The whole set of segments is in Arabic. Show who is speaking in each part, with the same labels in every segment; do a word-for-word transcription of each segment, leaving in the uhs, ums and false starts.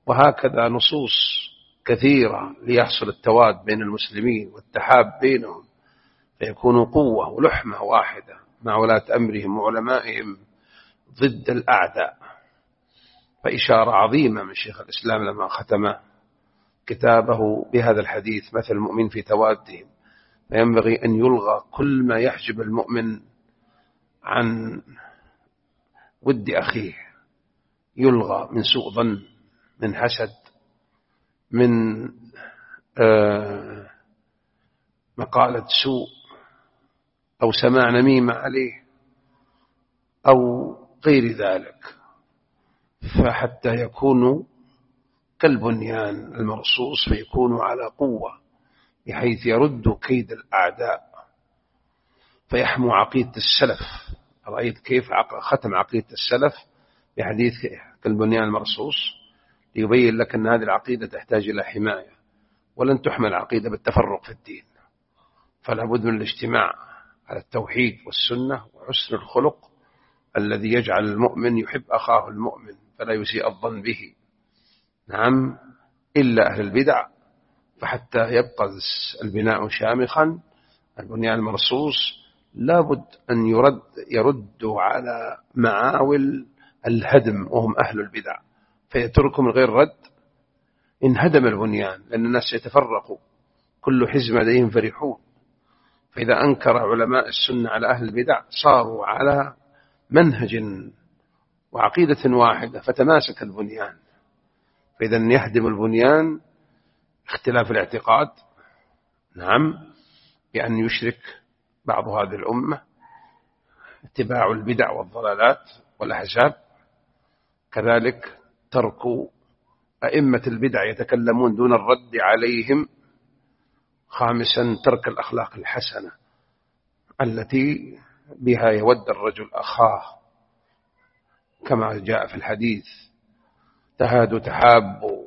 Speaker 1: وهكذا نصوص كثيرة ليحصل التواد بين المسلمين والتحاب بينهم، فيكونوا قوة ولحمة واحدة مع ولاة أمرهم وعلمائهم ضد الأعداء. فإشارة عظيمة من شيخ الإسلام لما ختم كتابه بهذا الحديث: مثل المؤمن في توادهم. فينبغي أن يلغى كل ما يحجب المؤمن عن ود أخيه، يلغى من سوء ظن، من حسد، من آه مقالة سوء أو سماع نميمة عليه أو غير ذلك، فحتى يكونوا كالبنيان المرصوص، فيكونوا على قوة بحيث يردوا كيد الأعداء، فيحموا عقيدة السلف. رأيت كيف ختم عقيدة السلف بحديث كالبنيان المرصوص، ليبين لك أن هذه العقيدة تحتاج إلى حماية، ولن تحمل عقيدة بالتفرق في الدين، فلا بد من الاجتماع على التوحيد والسنة وحسن الخلق الذي يجعل المؤمن يحب أخاه المؤمن فلا يسيء الظن به. نعم، إلا أهل البدع، فحتى يبقى البناء شامخا البنيان المرصوص لابد أن يرد يردوا على معاول الهدم وهم أهل البدع، فيتركوا من غير رد انهدم البنيان، لأن الناس يتفرقوا كل حزب لديهم فرحون. فإذا أنكر علماء السنة على أهل البدع صاروا على منهج وعقيدة واحدة فتماسك البنيان. فإذا يهدم البنيان اختلاف الاعتقاد، نعم، بأن يشرك بعض هذه الأمة، اتباع البدع والضلالات والأحزاب، كذلك ترك أئمة البدع يتكلمون دون الرد عليهم، خامسا ترك الأخلاق الحسنة التي بها يود الرجل أخاه، كما جاء في الحديث: تهادوا تحابوا.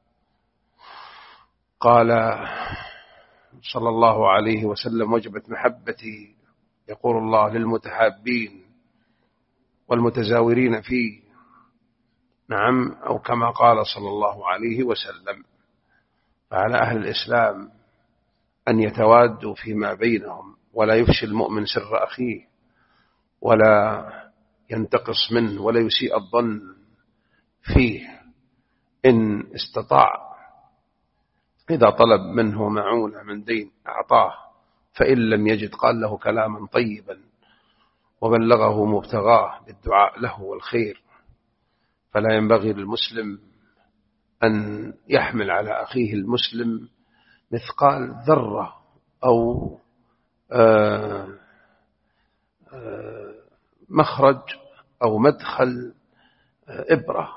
Speaker 1: قال صلى الله عليه وسلم: وجبت محبتي، يقول الله، للمتحابين والمتزاورين فيه. نعم، أو كما قال صلى الله عليه وسلم. فعلى أهل الإسلام أن يتوادوا فيما بينهم، ولا يفشي المؤمن سر أخيه، ولا ينتقص منه، ولا يسيء الظن فيه. إن استطاع إذا طلب منه معونة من دين أعطاه، فإن لم يجد قال له كلاما طيبا وبلغه مبتغاه بالدعاء له والخير. فلا ينبغي للمسلم أن يحمل على أخيه المسلم مثقال ذرة أو آآ آآ مخرج أو مدخل إبرة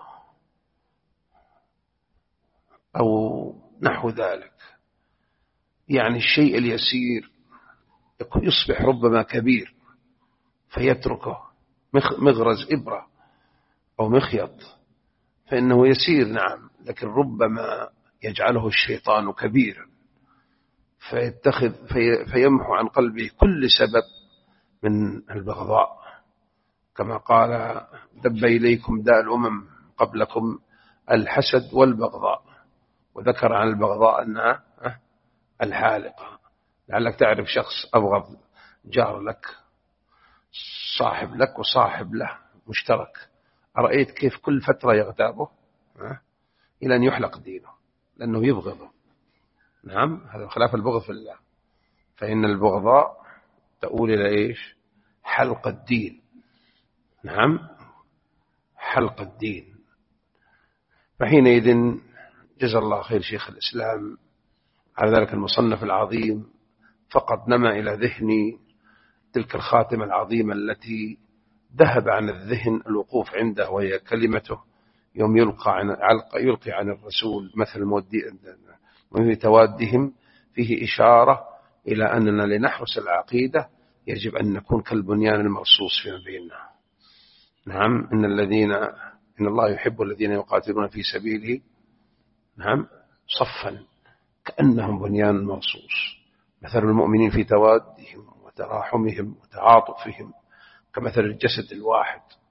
Speaker 1: أو نحو ذلك. يعني الشيء اليسير يصبح ربما كبير فيتركه، مغرز إبرة أو مخيط، فإنه يسير نعم، لكن ربما يجعله الشيطان كبيرا فيتخذ في فيمحو عن قلبه كل سبب من البغضاء، كما قال: دب إليكم داء الأمم قبلكم الحسد والبغضاء. وذكر عن البغضاء أنها الحالقة. لعلك تعرف شخص أبغض جار لك، صاحب لك وصاحب له مشترك، أرأيت كيف كل فترة يغتابه إلى أن يحلق دينه لأنه يبغضه. نعم، هذا خلاف البغض في الله، فإن البغضاء تؤول إلى إيش؟ حلق الدين. نعم، حلق الدين. فحينئذ جزا الله خير شيخ الإسلام على ذلك المصنف العظيم، فقط نما إلى ذهني تلك الخاتمة العظيمة التي ذهب عن الذهن الوقوف عنده، وهي كلمته يوم يلقى عن يلقي عن الرسول مثل من توادهم، فيه إشارة إلى أننا لنحرس العقيدة يجب أن نكون كالبنيان المرصوص فيما بيننا. نعم، إن الذين إن الله يحب الذين يقاتلون في سبيله، نعم، صفا كأنهم بنيان مرصوص. مثل المؤمنين في توادهم وتراحمهم وتعاطفهم كمثل الجسد الواحد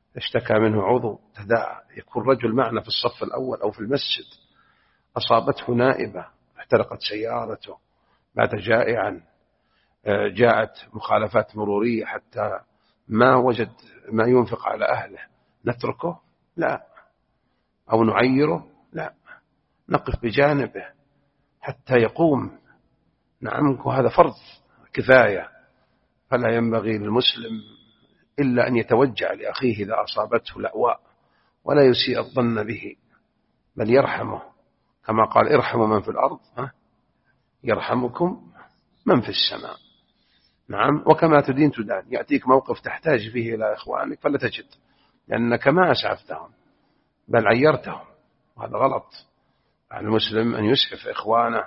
Speaker 1: اشتكى منه عضو تداعى. يكون رجل معنا في الصف الأول أو في المسجد أصابته نائبة، احترقت سيارته، مات جائعا، جاءت مخالفات مرورية حتى ما وجد ما ينفق على أهله، نتركه؟ لا. أو نعيره؟ لا، نقف بجانبه حتى يقوم. نعم، وهذا فرض كفاية. فلا ينبغي للمسلم إلا أن يتوجع لأخيه إذا أصابته لأواء، ولا يسيء الظن به، بل يرحمه، كما قال ارحموا من في الأرض يرحمكم من في السماء. نعم، وكما تدين تدان. يأتيك موقف تحتاج فيه إلى إخوانك فلا تجد، لأنك ما أسعفتهم بل عيرتهم، وهذا غلط. على المسلم أن يسعف إخوانه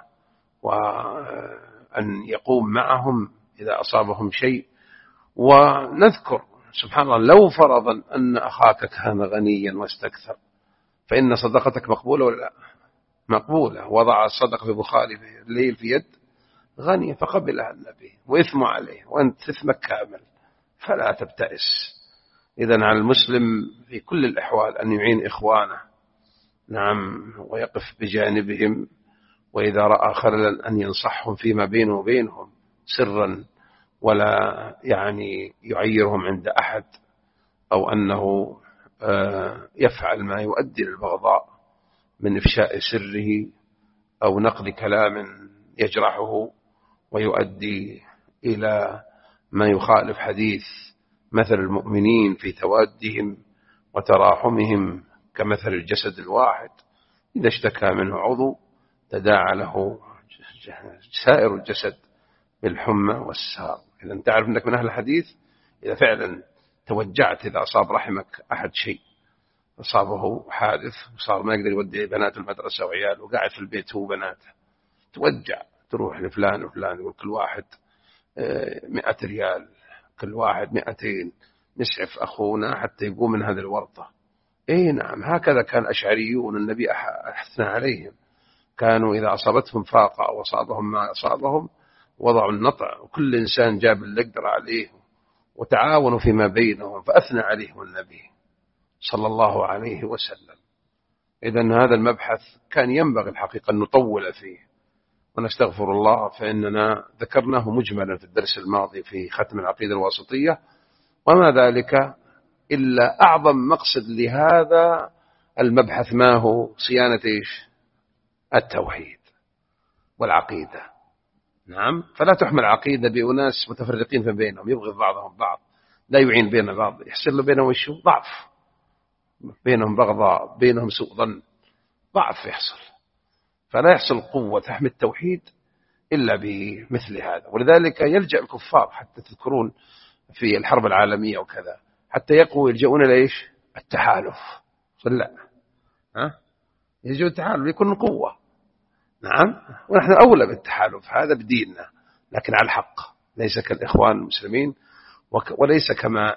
Speaker 1: وأن يقوم معهم إذا أصابهم شيء. ونذكر سبحان الله، لو فرضا أن أخاك كان غنيا واستكثر فإن صدقتك مقبولة ولا لا؟ مقبولة. وضع الصدقة في بخاري في الليل في يد غني فقبلها النبي، وإثم عليه وأنت إثمك كامل، فلا تبتئس. إذن على المسلم في كل الأحوال أن يعين إخوانه، نعم، ويقف بجانبهم، وإذا رأى خللا أن ينصحهم فيما بينه وبينهم سرا، ولا يعني يعيرهم عند أحد، أو أنه يفعل ما يؤدي للبغضاء من إفشاء سره أو نقل كلام يجرحه ويؤدي إلى ما يخالف حديث مثل المؤمنين في توادهم وتراحمهم كمثل الجسد الواحد، إذا اشتكى منه عضو تداعى له سائر الجسد بالحمى والسهر. إذا أنت تعرف أنك من أهل الحديث إذا فعلا توجعت، إذا أصاب رحمك أحد شيء، أصابه حادث وصار ما يقدر يودي بناته المدرسة وعياله وقاعد في البيت هو بناته، توجع، تروح لفلان وفلان، يقول كل واحد مئة ريال، كل واحد مئتين، نسعف أخونا حتى يقوم من هذه الورطة. إيه نعم، هكذا كان الأشعريون النبي أحثنا عليهم، كانوا إذا أصابتهم فاقة أو أصابهم ما أصابهم وضعوا النطع، وكل إنسان جاب اللي يقدر عليه وتعاونوا فيما بينهم، فأثنى عليهم النبي صلى الله عليه وسلم. إذن هذا المبحث كان ينبغي الحقيقة أن نطول فيه، ونستغفر الله، فإننا ذكرناه مجملا في الدرس الماضي في ختم العقيدة الواسطية، وما ذلك إلا أعظم مقصد لهذا المبحث ما هو؟ صيانة إيش؟ التوحيد والعقيدة. نعم، فلا تحمل عقيدة بأناس متفرقين في بينهم، يبغض بعضهم بعض، لا يعين بين بعض، يحصل بينهم وشو؟ ضعف، بينهم بغضاء، بينهم سوء ظن، ضعف يحصل. فلا يحصل قوة تحمي التوحيد إلا بمثل هذا. ولذلك يلجأ الكفار، حتى تذكرون في الحرب العالمية وكذا، حتى يقووا يلجؤون ليش؟ التحالف. لا، ها، يلجؤوا التحالف يكون قوة. نعم، ونحن أولى بالتحالف هذا بديننا، لكن على الحق، ليس كالإخوان المسلمين، وليس كما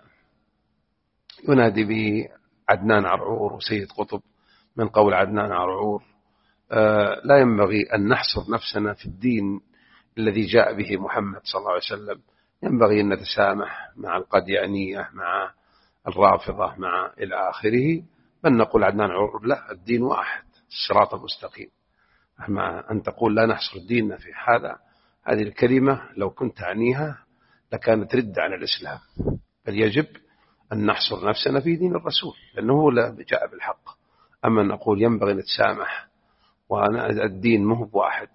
Speaker 1: ينادي به عدنان عرعور وسيد قطب من قول عدنان عرعور. آه لا ينبغي أن نحصر نفسنا في الدين الذي جاء به محمد صلى الله عليه وسلم، ينبغي أن نتسامح مع القديانية، مع الرافضة، مع إلى آخره، بل نقول عدنان عرعور لا، الدين واحد، الصراط المستقيم. أما أن تقول لا نحصر ديننا في هذا، هذه الكلمة لو كنت عنيها لكانت رد عن الإسلام، بل يجب أن نحصر نفسنا في دين الرسول لأنه لا جاء بالحق. أما نقول ينبغي نتسامح، والدين مو بواحد،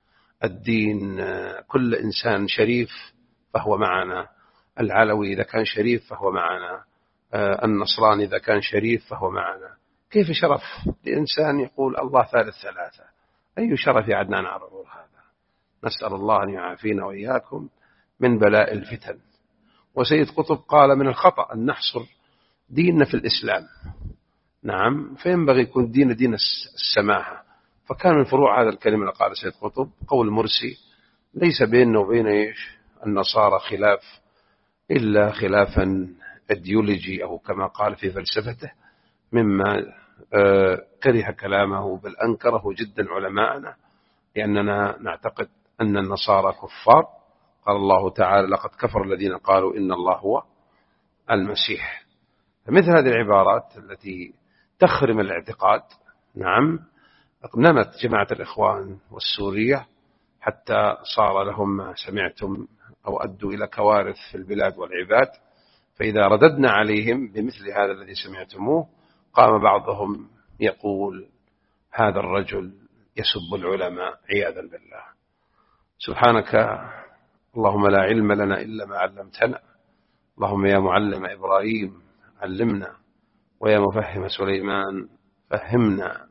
Speaker 1: الدين كل إنسان شريف فهو معنا، العلوي إذا كان شريف فهو معنا، النصراني إذا كان شريف فهو معنا. كيف شرف لإنسان يقول الله ثالث ثلاثة؟ أي شرف يا عدنان عرعور هذا؟ نسأل الله أن يعافينا وإياكم من بلاء الفتن. وسيد قطب قال من الخطأ أن نحصر ديننا في الإسلام. نعم، فينبغي يكون دين دين السماحة. فكان من فروع هذا الكلمة اللي قال سيد قطب قول مرسي: ليس بيننا وبين إيش النصارى خلاف إلا خلافا أيديولوجي، أو كما قال في فلسفته، مما كره كلامه بل أنكره جدا علماءنا، لأننا نعتقد أن النصارى كفار. قال الله تعالى: لقد كفر الذين قالوا إن الله هو المسيح. فمثل هذه العبارات التي تخرم الاعتقاد نعم نمت جماعة الإخوان والسورية حتى صار لهم ما سمعتم أو أدوا إلى كوارث في البلاد والعباد. فإذا رددنا عليهم بمثل هذا الذي سمعتموه قام بعضهم يقول هذا الرجل يسب العلماء عياذا بالله. سبحانك اللهم لا علم لنا إلا ما علمتنا، اللهم يا معلم إبراهيم علمنا، ويا مفهم سليمان فهمنا.